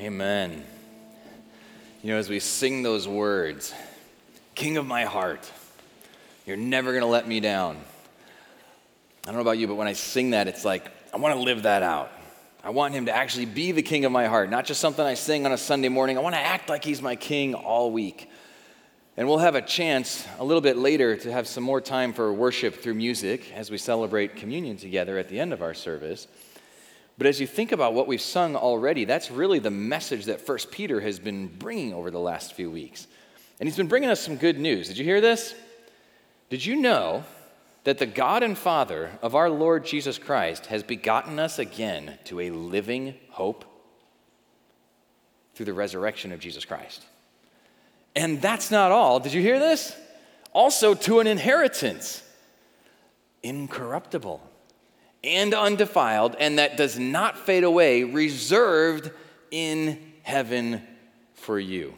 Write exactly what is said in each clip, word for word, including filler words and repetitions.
Amen. You know, as we sing those words, King of my heart, you're never going to let me down. I don't know about you, but when I sing that, it's like, I want to live that out. I want him to actually be the king of my heart, not just something I sing on a Sunday morning. I want to act like he's my king all week. And we'll have a chance a little bit later to have some more time for worship through music as we celebrate communion together at the end of our service. But as you think about what we've sung already, that's really the message that First Peter has been bringing over the last few weeks. And he's been bringing us some good news. Did you hear this? Did you know that the God and Father of our Lord Jesus Christ has begotten us again to a living hope through the resurrection of Jesus Christ? And that's not all. Did you hear this? Also to an inheritance, incorruptible and undefiled, and that does not fade away, reserved in heaven for you.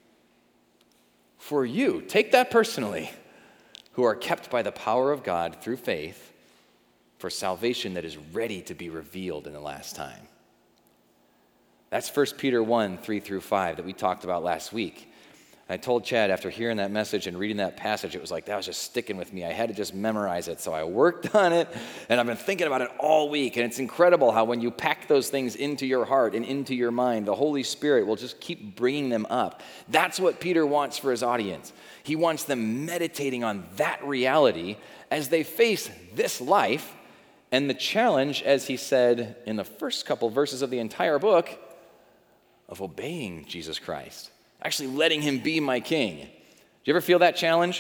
For you, take that personally, who are kept by the power of God through faith for salvation that is ready to be revealed in the last time. That's First Peter one, three through five that we talked about last week. I told Chad after hearing that message and reading that passage, it was like that was just sticking with me. I had to just memorize it. So I worked on it, and I've been thinking about it all week. And it's incredible how when you pack those things into your heart and into your mind, the Holy Spirit will just keep bringing them up. That's what Peter wants for his audience. He wants them meditating on that reality as they face this life and the challenge, as he said in the first couple verses of the entire book, of obeying Jesus Christ. Actually letting him be my king. Do you ever feel that challenge?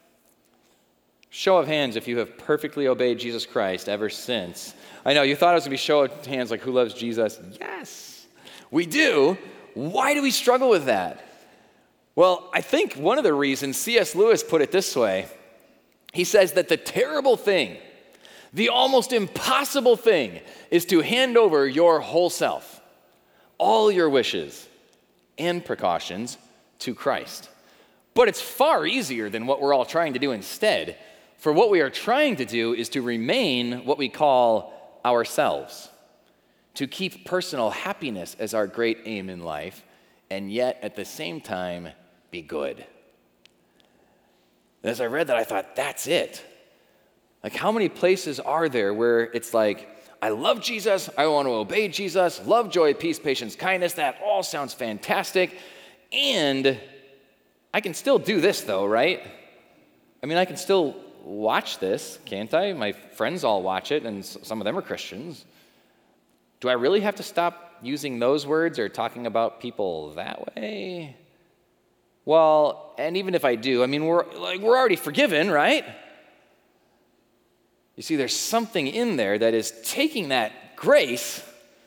Show of hands if you have perfectly obeyed Jesus Christ ever since. I know, you thought it was going to be show of hands like who loves Jesus. Yes, we do. Why do we struggle with that? Well, I think one of the reasons, C S Lewis put it this way. He says that the terrible thing, the almost impossible thing, is to hand over your whole self, all your wishes, and precautions to Christ. But it's far easier than what we're all trying to do instead. For what we are trying to do is to remain what we call ourselves, to keep personal happiness as our great aim in life, and yet at the same time be good. And as I read that, I thought, that's it. Like, how many places are there where it's like, I love Jesus, I want to obey Jesus, love, joy, peace, patience, kindness, that all sounds fantastic, and I can still do this though, right? I mean, I can still watch this, can't I? My friends all watch it, and some of them are Christians. Do I really have to stop using those words or talking about people that way? Well, and even if I do, I mean, we're like we're already forgiven, right? You see, there's something in there that is taking that grace.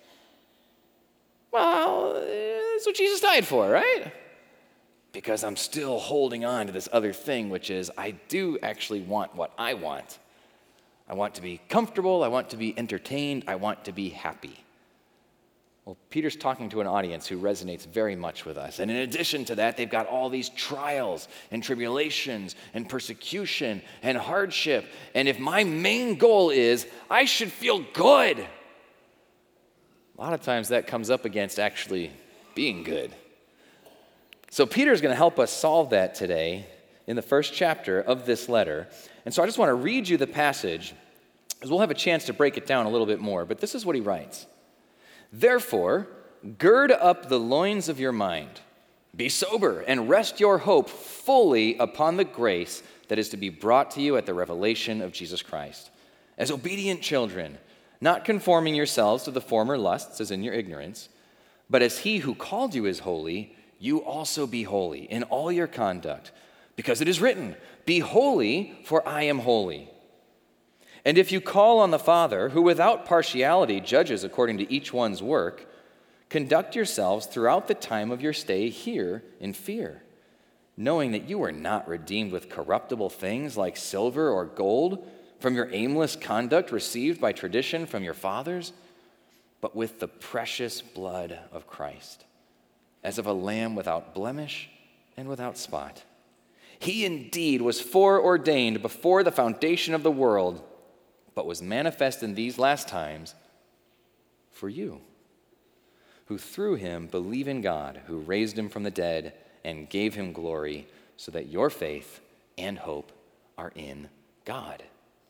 Well, that's what Jesus died for, right? Because I'm still holding on to this other thing, which is I do actually want what I want. I want to be comfortable. I want to be entertained. I want to be happy. Well, Peter's talking to an audience who resonates very much with us. And in addition to that, they've got all these trials and tribulations and persecution and hardship. And if my main goal is I should feel good, a lot of times that comes up against actually being good. So Peter's going to help us solve that today in the first chapter of this letter. And so I just want to read you the passage, because we'll have a chance to break it down a little bit more. But this is what he writes. Therefore, gird up the loins of your mind, be sober, and rest your hope fully upon the grace that is to be brought to you at the revelation of Jesus Christ. As obedient children, not conforming yourselves to the former lusts as in your ignorance, but as he who called you is holy, you also be holy in all your conduct, because it is written, be holy, for I am holy. And if you call on the Father, who without partiality judges according to each one's work, conduct yourselves throughout the time of your stay here in fear, knowing that you are not redeemed with corruptible things like silver or gold from your aimless conduct received by tradition from your fathers, but with the precious blood of Christ, as of a lamb without blemish and without spot. He indeed was foreordained before the foundation of the world, but was manifest in these last times for you, who through him believe in God, who raised him from the dead and gave him glory, so that your faith and hope are in God.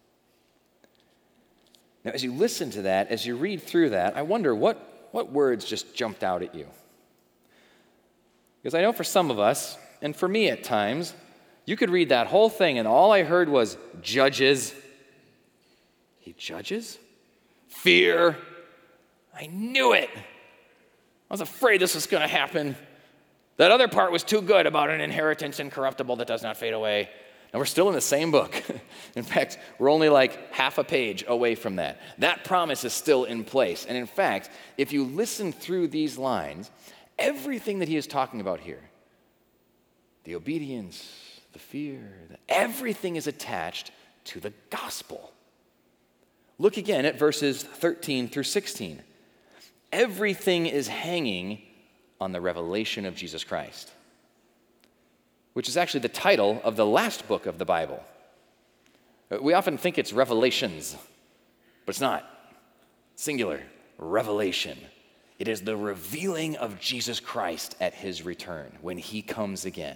Now, as you listen to that, as you read through that, I wonder what, what words just jumped out at you. Because I know for some of us, and for me at times, you could read that whole thing and all I heard was judges. He judges? Fear. I knew it. I was afraid this was going to happen. That other part was too good about an inheritance incorruptible that does not fade away. And we're still in the same book. In fact, we're only like half a page away from that. That promise is still in place. And in fact, if you listen through these lines, everything that he is talking about here, the obedience, the fear, the, everything is attached to the gospel. Look again at verses thirteen through sixteen. Everything is hanging on the revelation of Jesus Christ, which is actually the title of the last book of the Bible. We often think it's Revelations, but it's not. Singular, revelation. It is the revealing of Jesus Christ at his return, when he comes again.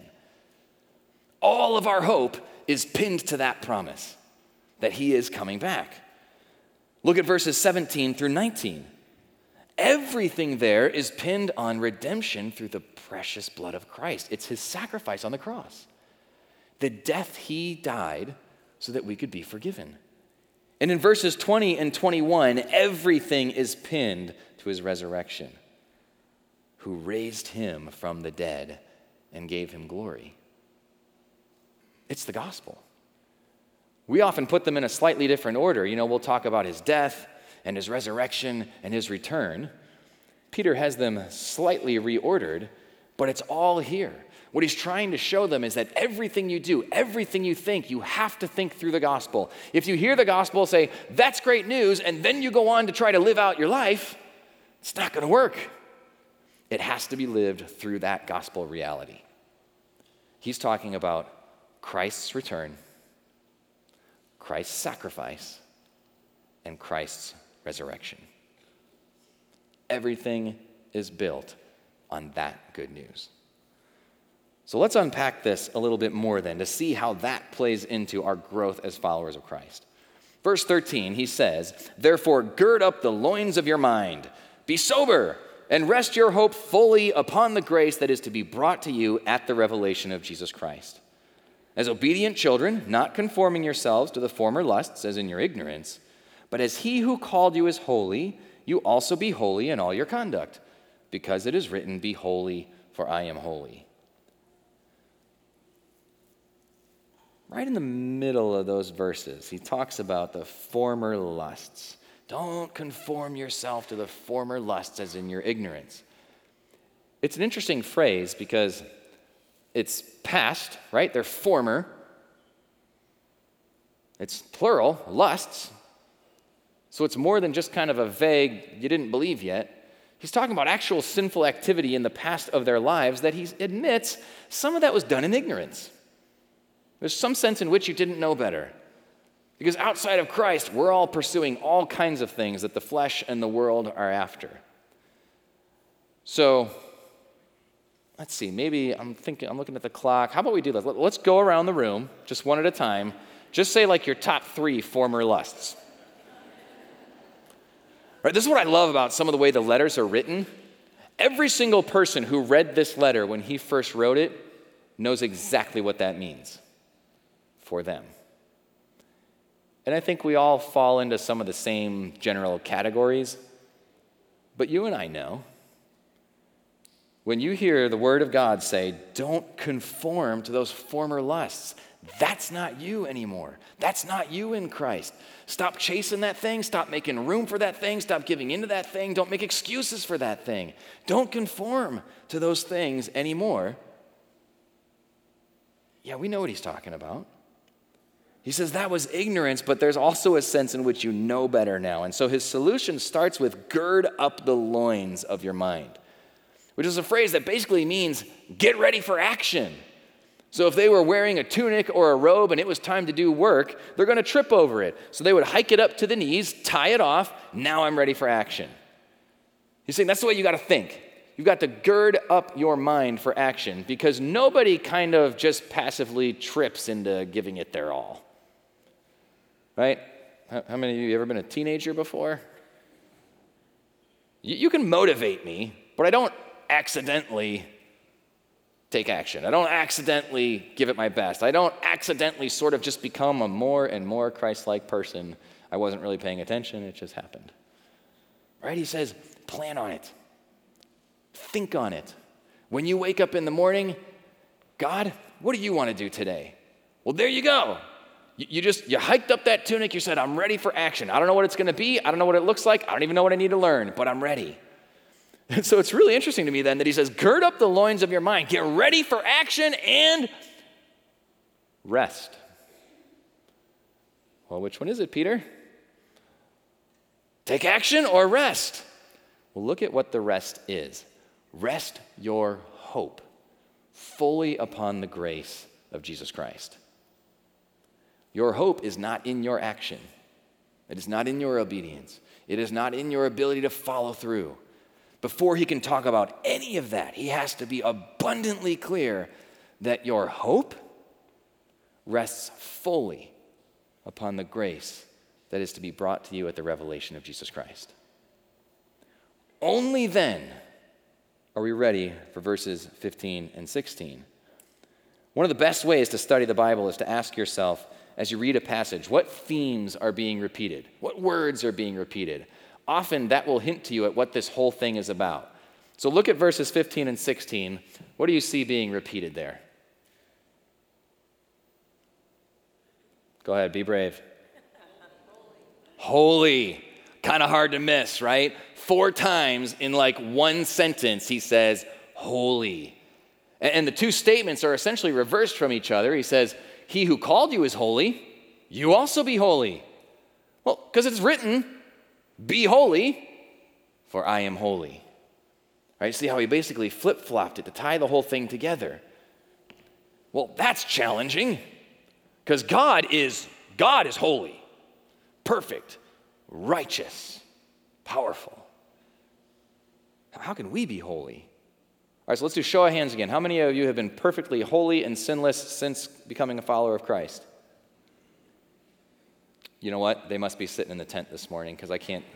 All of our hope is pinned to that promise, that he is coming back. Look at verses seventeen through nineteen. Everything there is pinned on redemption through the precious blood of Christ. It's his sacrifice on the cross. The death he died so that we could be forgiven. And in verses twenty and twenty-one, everything is pinned to his resurrection, who raised him from the dead and gave him glory. It's the gospel. We often put them in a slightly different order. You know, we'll talk about his death and his resurrection and his return. Peter has them slightly reordered, but it's all here. What he's trying to show them is that everything you do, everything you think, you have to think through the gospel. If you hear the gospel say, that's great news, and then you go on to try to live out your life, it's not going to work. It has to be lived through that gospel reality. He's talking about Christ's return, Christ's sacrifice, and Christ's resurrection. Everything is built on that good news. So let's unpack this a little bit more then to see how that plays into our growth as followers of Christ. Verse thirteen, he says, therefore gird up the loins of your mind, be sober, and rest your hope fully upon the grace that is to be brought to you at the revelation of Jesus Christ. As obedient children, not conforming yourselves to the former lusts as in your ignorance, but as he who called you is holy, you also be holy in all your conduct, because it is written, be holy, for I am holy. Right in the middle of those verses, he talks about the former lusts. Don't conform yourself to the former lusts as in your ignorance. It's an interesting phrase because it's past, right? They're former. It's plural, lusts. So it's more than just kind of a vague, you didn't believe yet. He's talking about actual sinful activity in the past of their lives that he admits some of that was done in ignorance. There's some sense in which you didn't know better. Because outside of Christ, we're all pursuing all kinds of things that the flesh and the world are after. So, let's see, maybe I'm thinking, I'm looking at the clock. How about we do this? Let's go around the room, just one at a time. Just say like your top three former lusts. Right, this is what I love about some of the way the letters are written. Every single person who read this letter when he first wrote it knows exactly what that means for them. And I think we all fall into some of the same general categories. But you and I know, when you hear the word of God say, don't conform to those former lusts, that's not you anymore. That's not you in Christ. Stop chasing that thing. Stop making room for that thing. Stop giving into that thing. Don't make excuses for that thing. Don't conform to those things anymore. Yeah, we know what he's talking about. He says that was ignorance, but there's also a sense in which you know better now. And so his solution starts with gird up the loins of your mind, which is a phrase that basically means get ready for action. So if they were wearing a tunic or a robe and it was time to do work, they're going to trip over it. So they would hike it up to the knees, tie it off. Now I'm ready for action. He's saying that's the way you got to think. You've got to gird up your mind for action because nobody kind of just passively trips into giving it their all. Right? How many of you have ever been a teenager before? You, you can motivate me, but I don't accidentally take action. I don't accidentally give it my best. I don't accidentally sort of just become a more and more Christ-like person. I wasn't really paying attention. It just happened. Right? He says, plan on it. Think on it. When you wake up in the morning, God, what do you want to do today? Well, there you go. You, you just, you hiked up that tunic. You said, I'm ready for action. I don't know what it's going to be. I don't know what it looks like. I don't even know what I need to learn, but I'm ready. And so it's really interesting to me then that he says, gird up the loins of your mind. Get ready for action and rest. Well, which one is it, Peter? Take action or rest? Well, look at what the rest is. Rest your hope fully upon the grace of Jesus Christ. Your hope is not in your action. It is not in your obedience. It is not in your ability to follow through. Before he can talk about any of that, he has to be abundantly clear that your hope rests fully upon the grace that is to be brought to you at the revelation of Jesus Christ. Only then are we ready for verses fifteen and sixteen. One of the best ways to study the Bible is to ask yourself, as you read a passage, what themes are being repeated? What words are being repeated? Often that will hint to you at what this whole thing is about. So look at verses fifteen and sixteen. What do you see being repeated there? Go ahead, be brave. Holy. Kind of hard to miss, right? Four times in like one sentence he says, holy. And the two statements are essentially reversed from each other. He says, he who called you is holy, you also be holy. Well, because it's written, be holy, for I am holy. Right? See how he basically flip-flopped it to tie the whole thing together. Well, that's challenging, because God is, God is holy, perfect, righteous, powerful. How can we be holy? All right, so let's do show of hands again. How many of you have been perfectly holy and sinless since becoming a follower of Christ? You know what? They must be sitting in the tent this morning because I can't.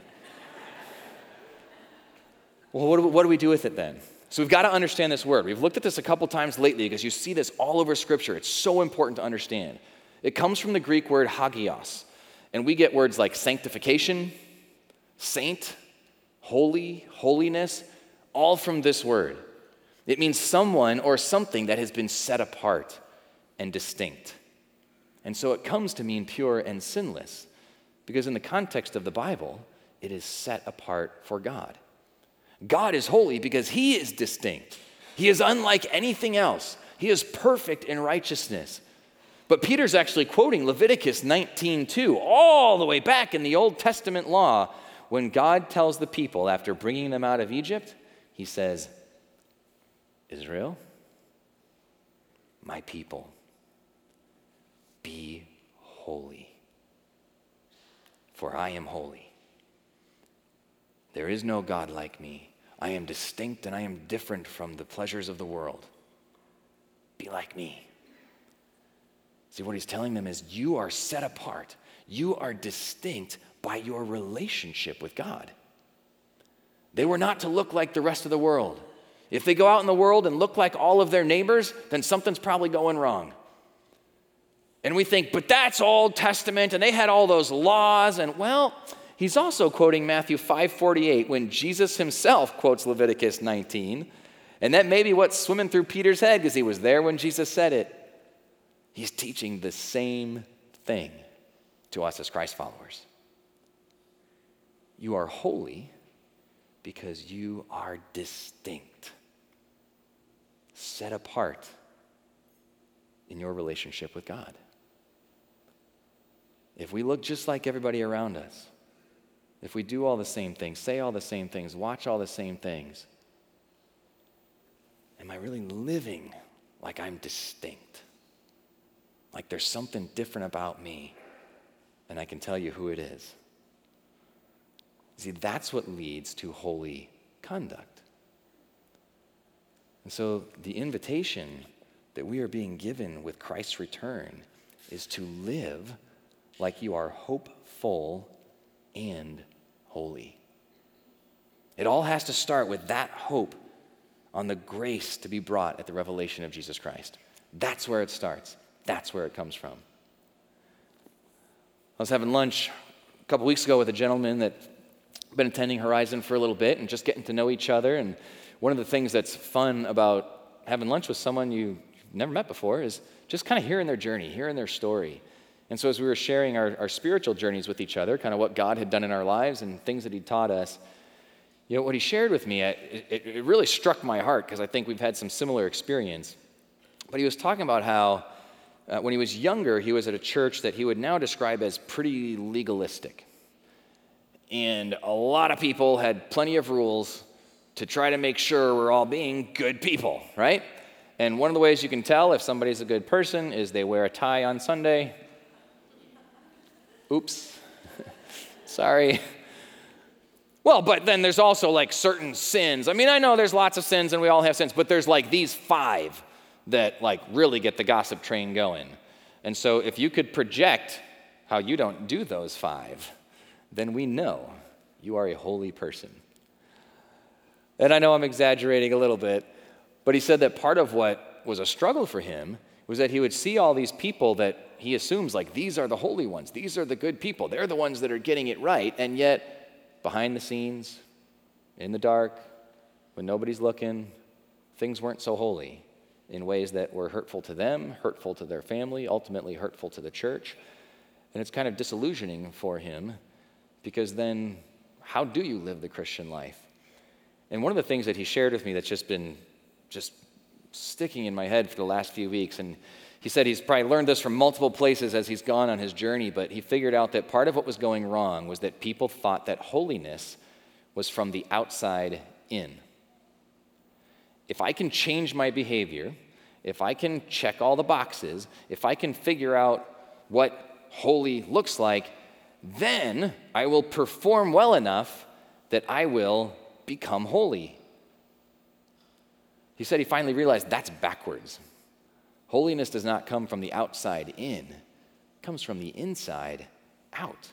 Well, what do, we, what do we do with it then? So we've got to understand this word. We've looked at this a couple times lately because you see this all over Scripture. It's so important to understand. It comes from the Greek word hagios, and we get words like sanctification, saint, holy, holiness, all from this word. It means someone or something that has been set apart and distinct. And so it comes to mean pure and sinless, because in the context of the Bible, it is set apart for God. God is holy because he is distinct. He is unlike anything else. He is perfect in righteousness. But Peter's actually quoting Leviticus nineteen two, all the way back in the Old Testament law, when God tells the people after bringing them out of Egypt, he says, Israel, my people, be holy, for I am holy. There is no God like me. I am distinct and I am different from the pleasures of the world. Be like me. See, what he's telling them is you are set apart. You are distinct by your relationship with God. They were not to look like the rest of the world. If they go out in the world and look like all of their neighbors, then something's probably going wrong. And we think, but that's Old Testament, and they had all those laws, and well, he's also quoting Matthew five forty-eight when Jesus himself quotes Leviticus nineteen, and that may be what's swimming through Peter's head because he was there when Jesus said it. He's teaching the same thing to us as Christ followers. You are holy because you are distinct, set apart in your relationship with God. If we look just like everybody around us, if we do all the same things, say all the same things, watch all the same things, am I really living like I'm distinct? Like there's something different about me, and I can tell you who it is. See, that's what leads to holy conduct. And so the invitation that we are being given with Christ's return is to live like you are hopeful and holy. It all has to start with that hope on the grace to be brought at the revelation of Jesus Christ. That's where it starts. That's where it comes from. I was having lunch a couple weeks ago with a gentleman that had been attending Horizon for a little bit and just getting to know each other. And one of the things that's fun about having lunch with someone you've never met before is just kind of hearing their journey, hearing their story. And so as we were sharing our, our spiritual journeys with each other, kind of what God had done in our lives and things that He taught us, you know, what he shared with me, it, it, it really struck my heart because I think we've had some similar experience. But he was talking about how uh, when he was younger, he was at a church that he would now describe as pretty legalistic. And a lot of people had plenty of rules to try to make sure we're all being good people, right? And one of the ways you can tell if somebody's a good person is they wear a tie on Sunday. Oops. Sorry. Well, but then there's also like certain sins. I mean, I know there's lots of sins and we all have sins, but there's like these five that like really get the gossip train going. And so if you could project how you don't do those five, then we know you are a holy person. And I know I'm exaggerating a little bit, but he said that part of what was a struggle for him was that he would see all these people that he assumes like these are the holy ones, these are the good people, they're the ones that are getting it right, and yet behind the scenes, in the dark, when nobody's looking, things weren't so holy in ways that were hurtful to them, hurtful to their family, ultimately hurtful to the church. And it's kind of disillusioning for him because then how do you live the Christian life? And one of the things that he shared with me that's just been just sticking in my head for the last few weeks, and he said he's probably learned this from multiple places as he's gone on his journey, but he figured out that part of what was going wrong was that people thought that holiness was from the outside in. If I can change my behavior, if I can check all the boxes, if I can figure out what holy looks like, then I will perform well enough that I will become holy. He said he finally realized that's backwards. Holiness does not come from the outside in. It comes from the inside out.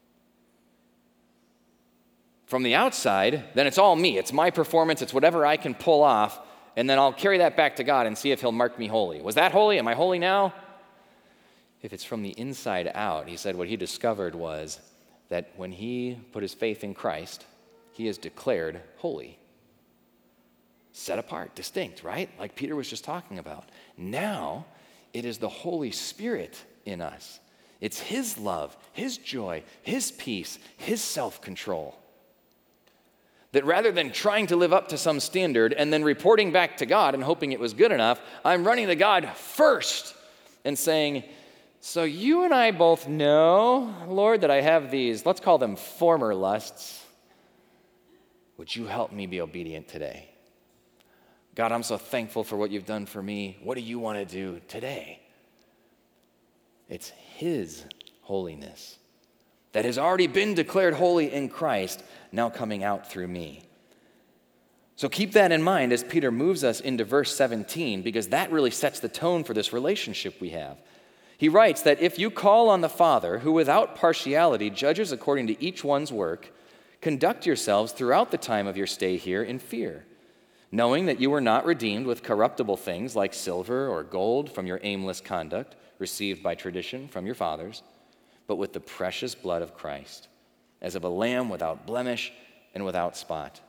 From the outside, then it's all me. It's my performance. It's whatever I can pull off. And then I'll carry that back to God and see if He'll mark me holy. Was that holy? Am I holy now? If it's from the inside out, he said what he discovered was that when he put his faith in Christ, he is declared holy. Set apart, distinct, right? Like Peter was just talking about. Now, it is the Holy Spirit in us. It's His love, His joy, His peace, His self-control. That rather than trying to live up to some standard and then reporting back to God and hoping it was good enough, I'm running to God first and saying, so you and I both know, Lord, that I have these, let's call them former lusts. Would you help me be obedient today? God, I'm so thankful for what you've done for me. What do you want to do today? It's His holiness that has already been declared holy in Christ, now coming out through me. So keep that in mind as Peter moves us into verse seventeen, because that really sets the tone for this relationship we have. He writes that if you call on the Father, who without partiality judges according to each one's work, conduct yourselves throughout the time of your stay here in fear, knowing that you were not redeemed with corruptible things like silver or gold from your aimless conduct received by tradition from your fathers, but with the precious blood of Christ, as of a lamb without blemish and without spot.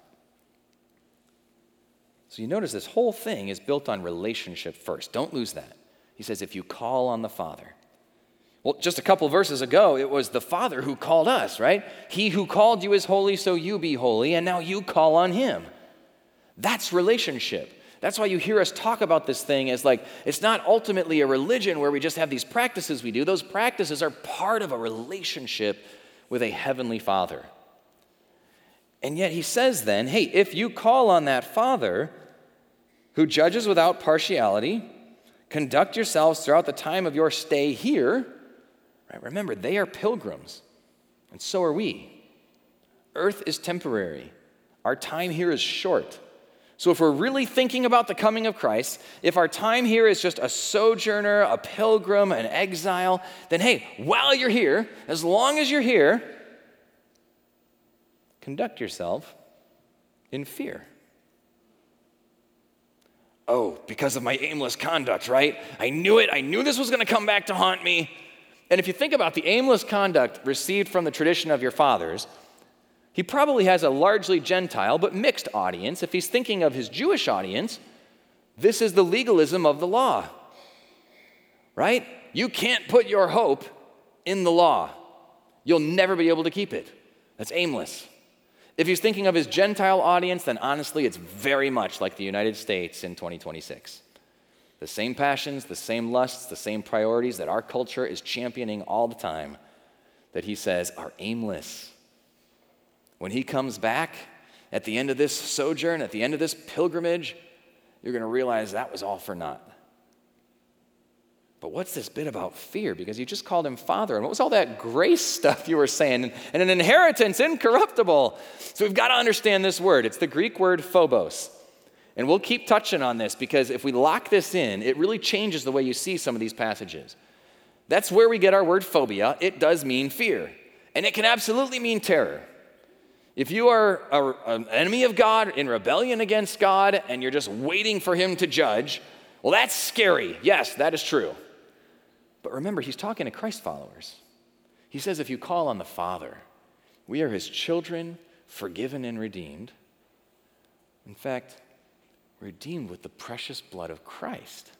So you notice this whole thing is built on relationship first. Don't lose that. He says, if you call on the Father. Well, just a couple verses ago, it was the Father who called us, right? He who called you is holy, so you be holy, and now you call on Him. That's relationship. That's why you hear us talk about this thing as like, it's not ultimately a religion where we just have these practices we do. Those practices are part of a relationship with a heavenly Father. And yet he says then, hey, if you call on that Father who judges without partiality, conduct yourselves throughout the time of your stay here. Right? Remember, they are pilgrims, and so are we. Earth is temporary. Our time here is short. So if we're really thinking about the coming of Christ, if our time here is just a sojourner, a pilgrim, an exile, then hey, while you're here, as long as you're here, conduct yourself in fear. Oh, because of my aimless conduct, right? I knew it. I knew this was going to come back to haunt me. And if you think about the aimless conduct received from the tradition of your fathers, he probably has a largely Gentile but mixed audience. If he's thinking of his Jewish audience, this is the legalism of the law, right? You can't put your hope in the law. You'll never be able to keep it. That's aimless. If he's thinking of his Gentile audience, then honestly, it's very much like the United States in twenty twenty-six. The same passions, the same lusts, the same priorities that our culture is championing all the time, that he says are aimless. When he comes back at the end of this sojourn, at the end of this pilgrimage, you're going to realize that was all for naught. But what's this bit about fear? Because you just called him Father. And what was all that grace stuff you were saying? And an inheritance, incorruptible. So we've got to understand this word. It's the Greek word phobos. And we'll keep touching on this because if we lock this in, it really changes the way you see some of these passages. That's where we get our word phobia. It does mean fear. And it can absolutely mean terror. If you are a, an enemy of God, in rebellion against God, and you're just waiting for him to judge, well, that's scary. Yes, that is true. But remember, he's talking to Christ followers. He says, if you call on the Father, we are his children, forgiven and redeemed. In fact, redeemed with the precious blood of Christ.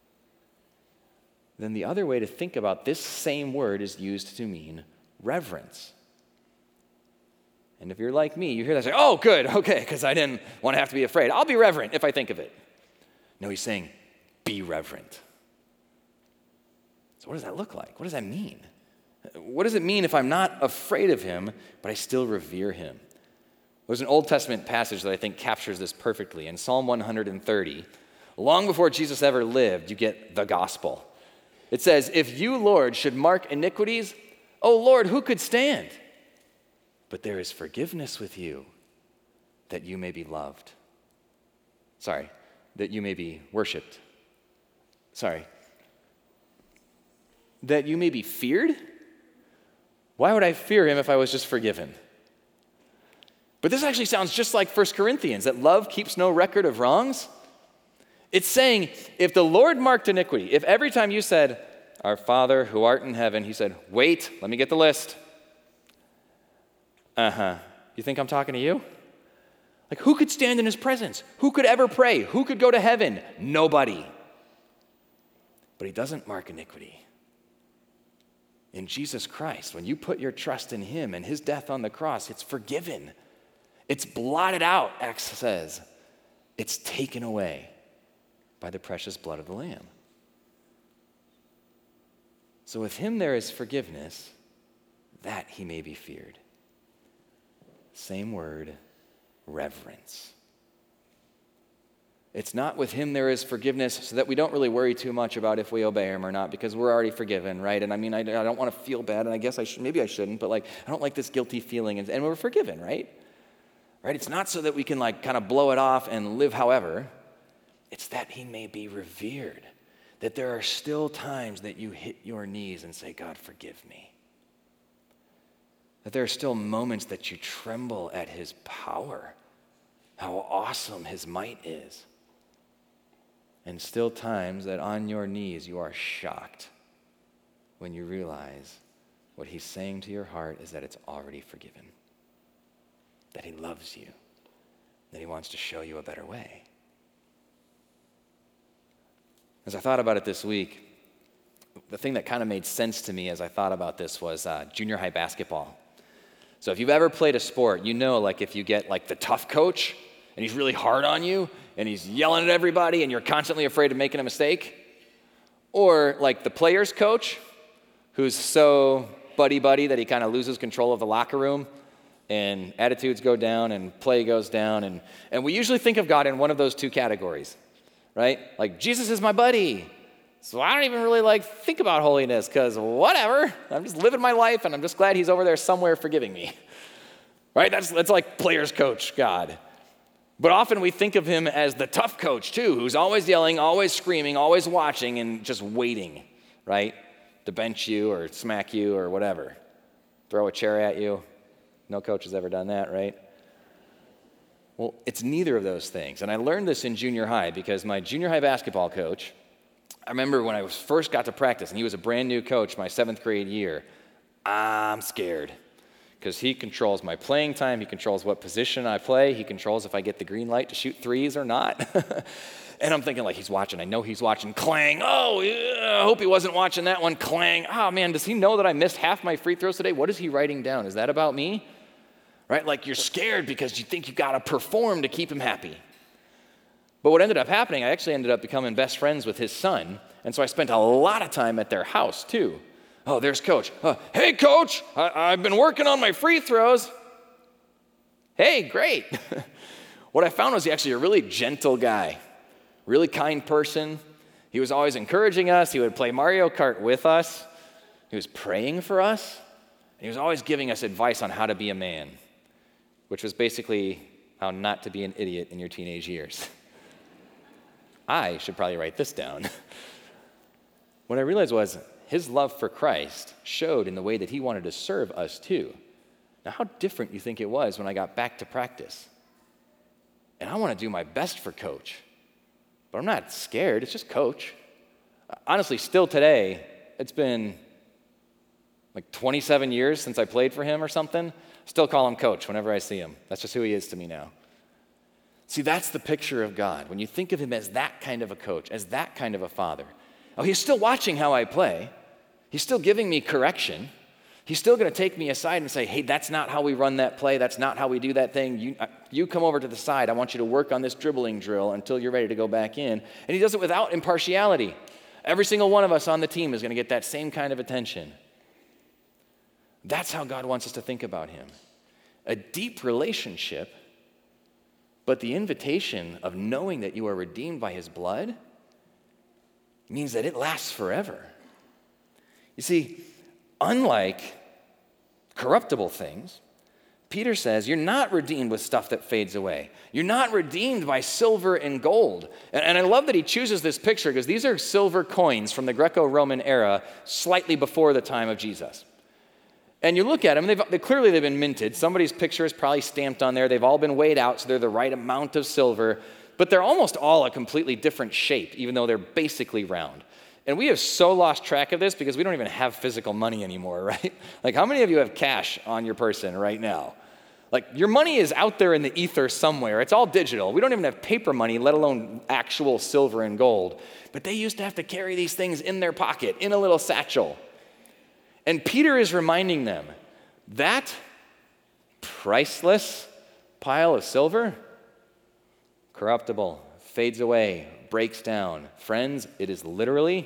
Then the other way to think about this same word is used to mean reverence. And if you're like me, you hear that and say, oh, good, okay, because I didn't want to have to be afraid. I'll be reverent if I think of it. No, he's saying, be reverent. So what does that look like? What does that mean? What does it mean if I'm not afraid of him, but I still revere him? There's an Old Testament passage that I think captures this perfectly. In Psalm one hundred thirty, long before Jesus ever lived, you get the gospel. It says, if you, Lord, should mark iniquities, oh, Lord, who could stand? But there is forgiveness with you, that you may be loved. Sorry, that you may be worshiped. Sorry. That you may be feared? Why would I fear him if I was just forgiven? But this actually sounds just like First Corinthians, that love keeps no record of wrongs. It's saying, if the Lord marked iniquity, if every time you said, our Father who art in heaven, he said, wait, let me get the list. Uh-huh. You think I'm talking to you? Like, who could stand in his presence? Who could ever pray? Who could go to heaven? Nobody. But he doesn't mark iniquity. In Jesus Christ, when you put your trust in him and his death on the cross, it's forgiven. It's blotted out, Acts says. It's taken away by the precious blood of the Lamb. So with him there is forgiveness, that he may be feared. Same word, reverence. It's not with him there is forgiveness so that we don't really worry too much about if we obey him or not because we're already forgiven, right? And I mean, I, I don't want to feel bad, and I guess I should, maybe I shouldn't, but like, I don't like this guilty feeling, and, and we're forgiven, right? Right? It's not so that we can like kind of blow it off and live however. It's that he may be revered, that there are still times that you hit your knees and say, God, forgive me. That there are still moments that you tremble at his power, how awesome his might is. And still times that on your knees you are shocked when you realize what he's saying to your heart is that it's already forgiven, that he loves you, that he wants to show you a better way. As I thought about it this week, the thing that kind of made sense to me as I thought about this was uh, junior high basketball. So if you've ever played a sport, you know like if you get like the tough coach and he's really hard on you and he's yelling at everybody and you're constantly afraid of making a mistake, or like the player's coach who's so buddy-buddy that he kind of loses control of the locker room and attitudes go down and play goes down. And, and we usually think of God in one of those two categories, right? Like, Jesus is my buddy, so I don't even really like think about holiness because whatever, I'm just living my life and I'm just glad he's over there somewhere forgiving me. right? That's, that's like players coach God. But often we think of him as the tough coach too, who's always yelling, always screaming, always watching, and just waiting, right? To bench you or smack you or whatever. Throw a chair at you. No coach has ever done that, right? Well, it's neither of those things. And I learned this in junior high because my junior high basketball coach, I remember when I was first got to practice, and he was a brand new coach my seventh grade year, I'm scared. Because he controls my playing time, he controls what position I play, he controls if I get the green light to shoot threes or not. And I'm thinking like, he's watching, I know he's watching, clang, oh, yeah, I hope he wasn't watching that one, clang. Oh man, does he know that I missed half my free throws today? What is he writing down? Is that about me? Right, like you're scared because you think you gotta perform to keep him happy. But what ended up happening, I actually ended up becoming best friends with his son, and so I spent a lot of time at their house too. Oh, there's Coach. Uh, hey, Coach, I- I've been working on my free throws. Hey, great. What I found was he actually a really gentle guy, really kind person. He was always encouraging us. He would play Mario Kart with us. He was praying for us. And he was always giving us advice on how to be a man, which was basically how not to be an idiot in your teenage years. I should probably write this down. What I realized was his love for Christ showed in the way that he wanted to serve us too. Now, how different you think it was when I got back to practice? And I want to do my best for Coach, but I'm not scared. It's just Coach. Honestly, still today, it's been like twenty-seven years since I played for him or something. Still call him Coach whenever I see him. That's just who he is to me now. See, that's the picture of God. When you think of him as that kind of a coach, as that kind of a father. Oh, he's still watching how I play. He's still giving me correction. He's still going to take me aside and say, hey, that's not how we run that play. That's not how we do that thing. You, uh, you come over to the side. I want you to work on this dribbling drill until you're ready to go back in. And he does it without impartiality. Every single one of us on the team is going to get that same kind of attention. That's how God wants us to think about him. A deep relationship, but the invitation of knowing that you are redeemed by his blood means that it lasts forever. You see, unlike corruptible things, Peter says you're not redeemed with stuff that fades away. You're not redeemed by silver and gold. And, and I love that he chooses this picture because these are silver coins from the Greco-Roman era, slightly before the time of Jesus. And you look at them, they've, they, clearly they've been minted. Somebody's picture is probably stamped on there. They've all been weighed out, so they're the right amount of silver. But they're almost all a completely different shape, even though they're basically round. And we have so lost track of this because we don't even have physical money anymore, right? Like, how many of you have cash on your person right now? Like, your money is out there in the ether somewhere. It's all digital. We don't even have paper money, let alone actual silver and gold. But they used to have to carry these things in their pocket, in a little satchel. And Peter is reminding them, that priceless pile of silver, corruptible, fades away, breaks down. Friends, it is literally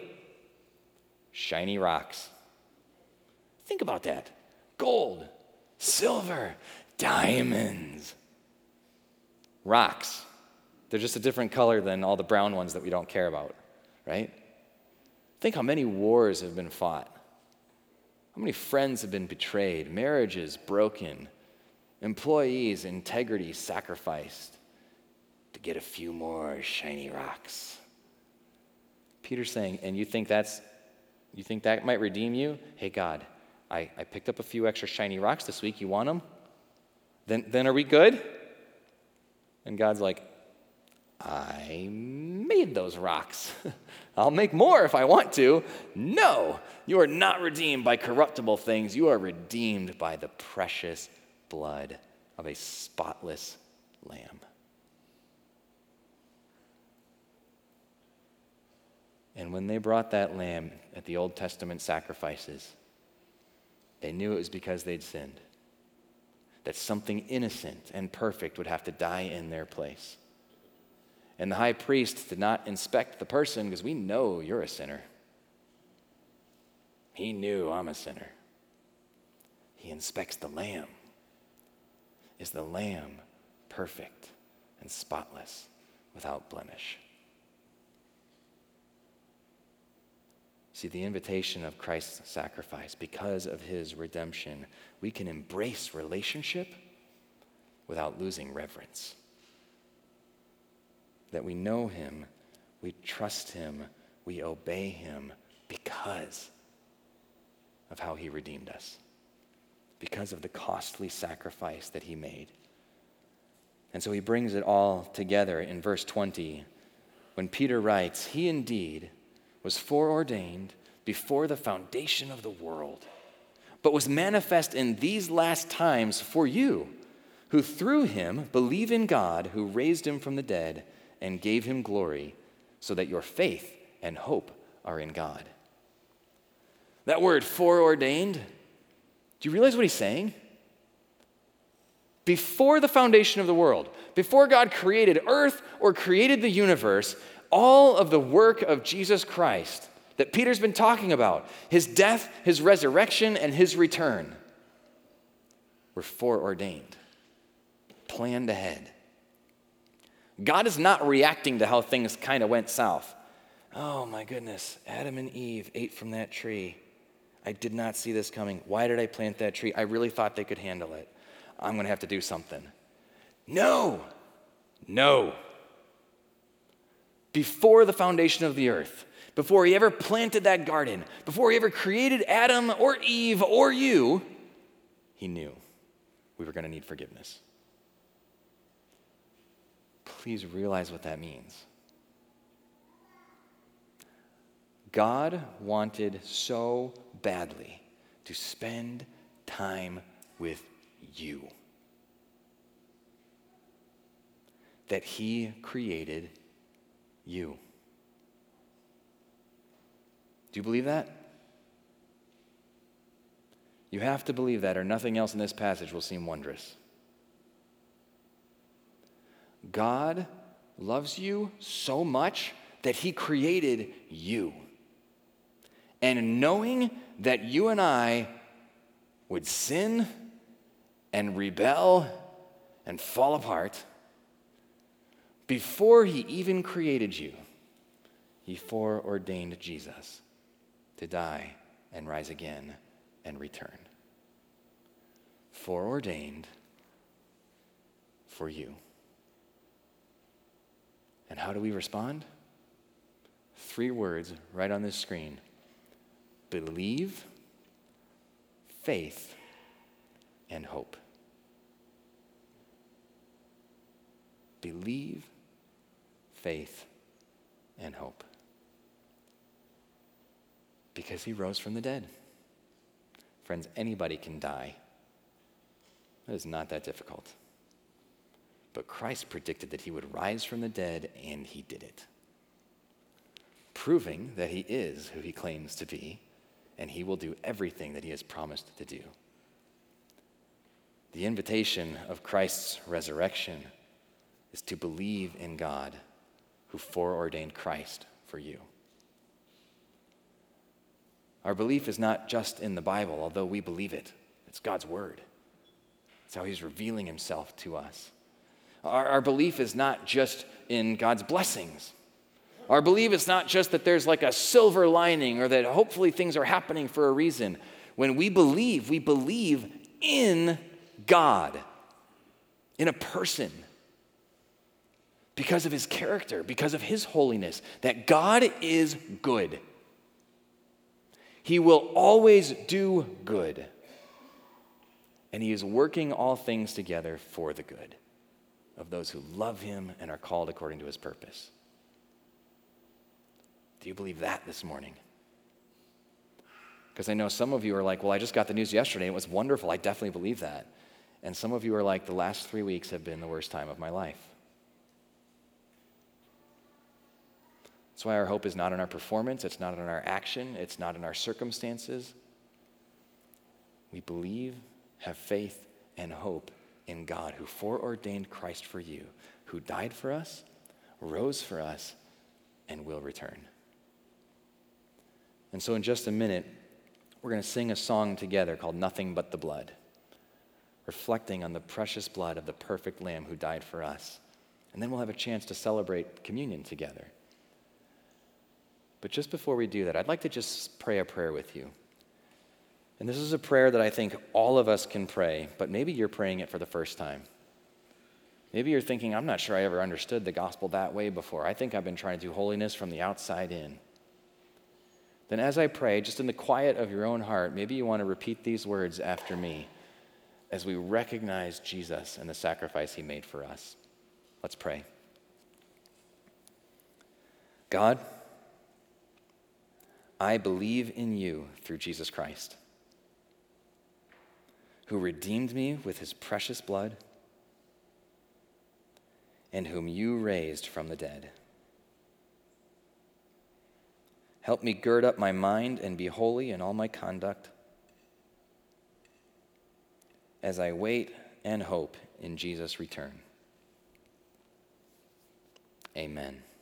shiny rocks. Think about that. Gold, silver, diamonds, rocks. They're just a different color than all the brown ones that we don't care about, right? Think how many wars have been fought. How many friends have been betrayed, marriages broken, employees' integrity sacrificed to get a few more shiny rocks. Peter's saying, and you think that's, you think that might redeem you? Hey, God, I, I picked up a few extra shiny rocks this week. You want them? Then, then are we good? And God's like, I made those rocks. I'll make more if I want to. No, you are not redeemed by corruptible things. You are redeemed by the precious blood of a spotless lamb. And when they brought that lamb at the Old Testament sacrifices, they knew it was because they'd sinned, that something innocent and perfect would have to die in their place. And the high priest did not inspect the person because we know you're a sinner. He knew I'm a sinner. He inspects the lamb. Is the lamb perfect and spotless, without blemish? See, the invitation of Christ's sacrifice, because of his redemption, we can embrace relationship without losing reverence. That we know him, we trust him, we obey him because of how he redeemed us, because of the costly sacrifice that he made. And so he brings it all together in verse twenty when Peter writes, he indeed was foreordained before the foundation of the world, but was manifest in these last times for you, who through him believe in God, who raised him from the dead and gave him glory, so that your faith and hope are in God. That word foreordained, do you realize what he's saying? Before the foundation of the world, before God created earth or created the universe, all of the work of Jesus Christ that Peter's been talking about, his death, his resurrection, and his return, were foreordained, planned ahead. God is not reacting to how things kind of went south. Oh my goodness, Adam and Eve ate from that tree. I did not see this coming. Why did I plant that tree? I really thought they could handle it. I'm going to have to do something. No, no. Before the foundation of the earth, before he ever planted that garden, before he ever created Adam or Eve or you, he knew we were going to need forgiveness. Please realize what that means. God wanted so badly to spend time with you that he created you. Do you believe that? You have to believe that, or nothing else in this passage will seem wondrous. God loves you so much that he created you. And knowing that you and I would sin and rebel and fall apart, before he even created you, he foreordained Jesus to die and rise again and return. Foreordained for you. And how do we respond? Three words right on this screen. Believe, faith, and hope. Believe, faith, and hope. Because he rose from the dead. Friends, anybody can die. It is not that difficult. But Christ predicted that he would rise from the dead, and he did it. Proving that he is who he claims to be, and he will do everything that he has promised to do. The invitation of Christ's resurrection is to believe in God who foreordained Christ for you. Our belief is not just in the Bible, although we believe it. It's God's word. It's how he's revealing himself to us. Our, our belief is not just in God's blessings. Our belief is not just that there's like a silver lining or that hopefully things are happening for a reason. When we believe, we believe in God, in a person, because of his character, because of his holiness, that God is good. He will always do good. And he is working all things together for the good of those who love him and are called according to his purpose. Do you believe that this morning? Because I know some of you are like, well, I just got the news yesterday. It was wonderful. I definitely believe that. And some of you are like, the last three weeks have been the worst time of my life. That's why our hope is not in our performance. It's not in our action. It's not in our circumstances. We believe, have faith, and hope in God who foreordained Christ for you, who died for us, rose for us, and will return. And so in just a minute, we're going to sing a song together called Nothing But the Blood, reflecting on the precious blood of the perfect Lamb who died for us. And then we'll have a chance to celebrate communion together. But just before we do that, I'd like to just pray a prayer with you. And this is a prayer that I think all of us can pray, but maybe you're praying it for the first time. Maybe you're thinking, I'm not sure I ever understood the gospel that way before. I think I've been trying to do holiness from the outside in. Then as I pray, just in the quiet of your own heart, maybe you want to repeat these words after me as we recognize Jesus and the sacrifice he made for us. Let's pray. God, I believe in you through Jesus Christ, who redeemed me with his precious blood and whom you raised from the dead. Help me gird up my mind and be holy in all my conduct as I wait and hope in Jesus' return. Amen.